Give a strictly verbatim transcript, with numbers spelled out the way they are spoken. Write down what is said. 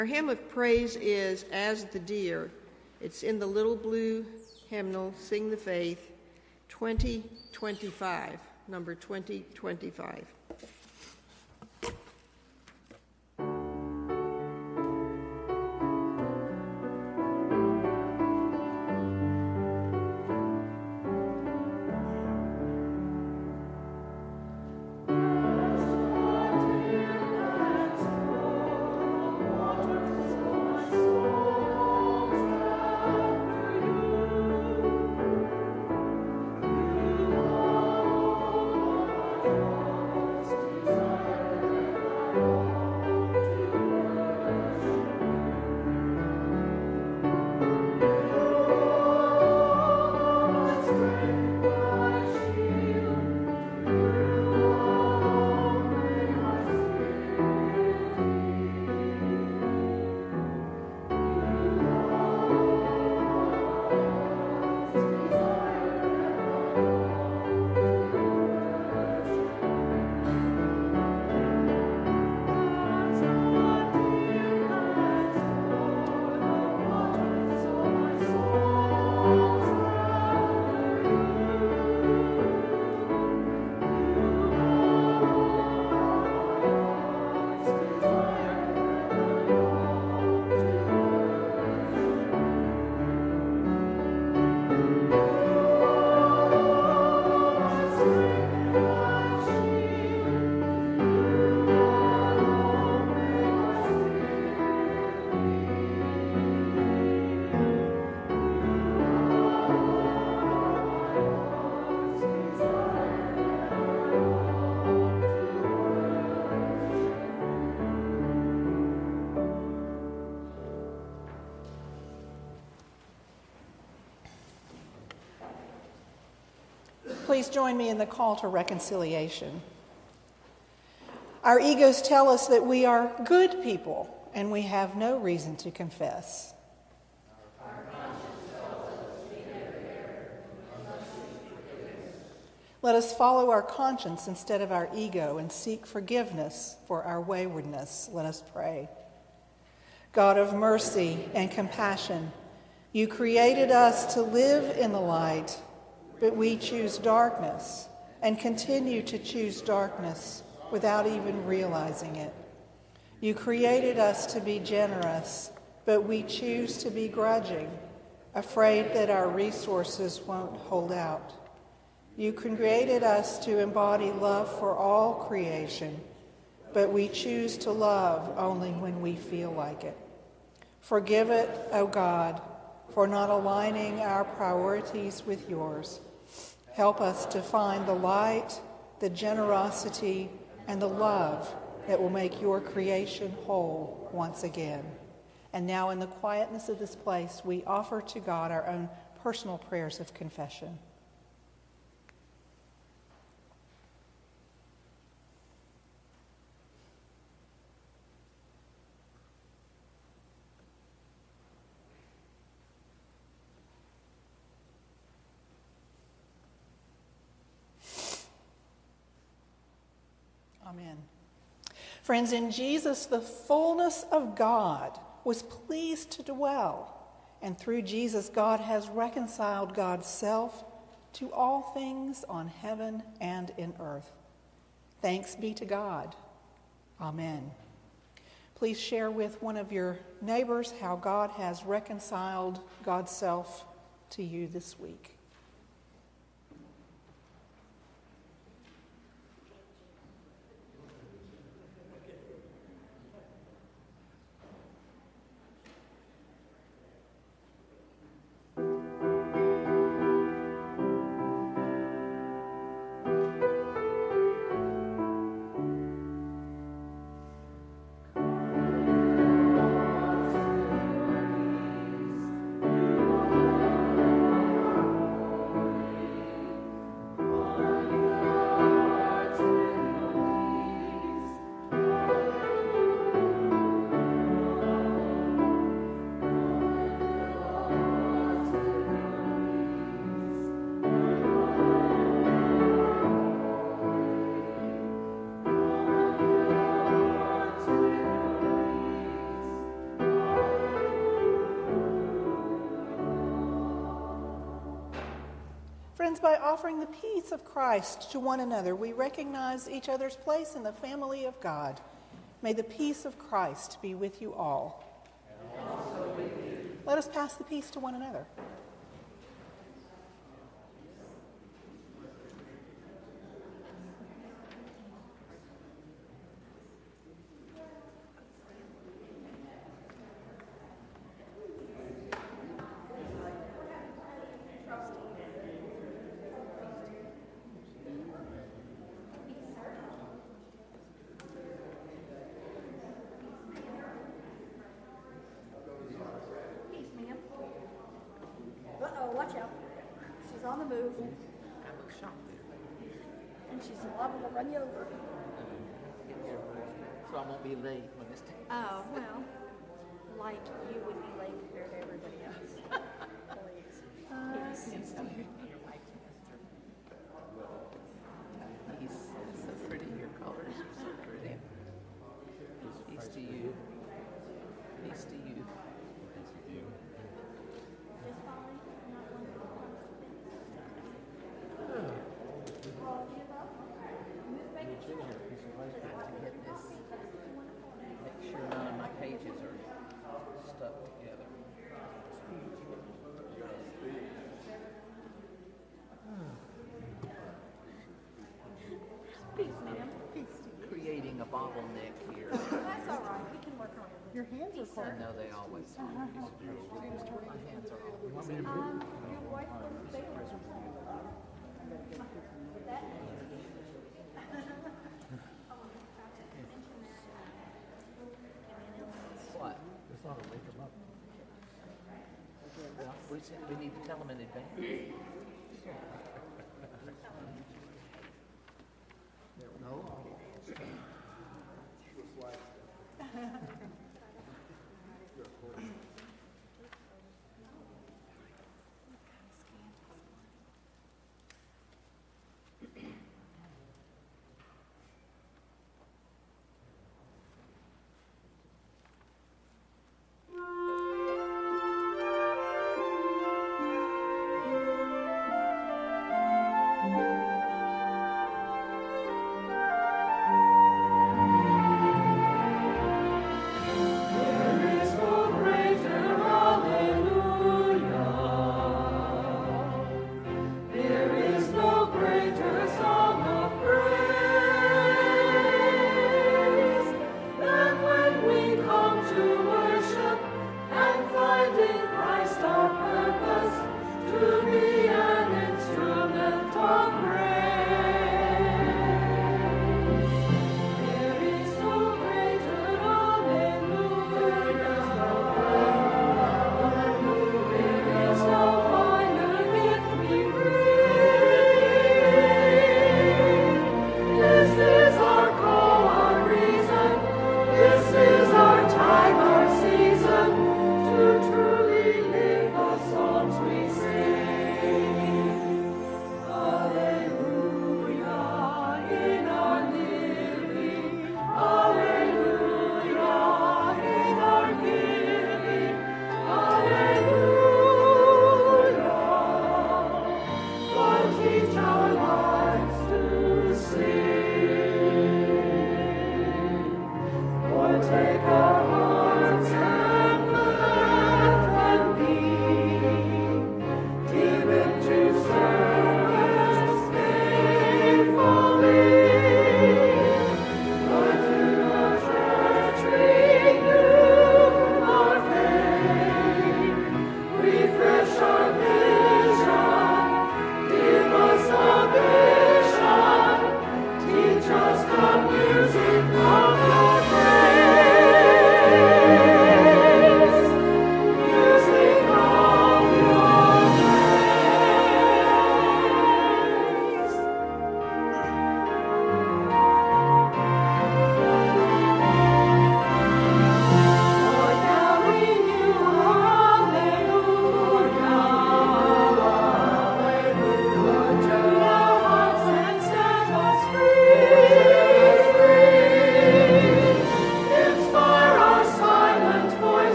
Our hymn of praise is As the Deer. It's in the little blue hymnal, Sing the Faith, twenty twenty-five, number twenty twenty-five. Please join me in the call to reconciliation. Our egos tell us that we are good people and we have no reason to confess. Let us follow our conscience instead of our ego and seek forgiveness for our waywardness. Let us pray. God of mercy and compassion, you created us to live in the light, but we choose darkness and continue to choose darkness without even realizing it. You created us to be generous, but we choose to be grudging, afraid that our resources won't hold out. You created us to embody love for all creation, but we choose to love only when we feel like it. Forgive it, O God, for not aligning our priorities with yours. Help us to find the light, the generosity, and the love that will make your creation whole once again. And now in the quietness of this place, we offer to God our own personal prayers of confession. Amen. Friends, in Jesus, the fullness of God was pleased to dwell, and through Jesus, God has reconciled God's self to all things on heaven and in earth. Thanks be to God. Amen. Please share with one of your neighbors how God has reconciled God's self to you this week. friends, by offering the peace of Christ to one another, we recognize each other's place in the family of God. May the peace of Christ be with you all. Let us pass the peace to one another. Uh-oh, watch out. She's on the move. I look shocked there. And she's liable to run you over. Get here, so I won't be late when it's time. Oh, well, like you would be late compared to everybody else. Please. He's so pretty. Your colors are so pretty. Peace to you. Peace to you. To get this, make sure none of my pages are stuck together. Peace, ma'am. Creating a bottleneck here. That's all right. We can work on it. Your hands are cold. I know they always do. My hands are always. Um, your wife was bigger. That What? Well, we, said we need to tell them in advance. No.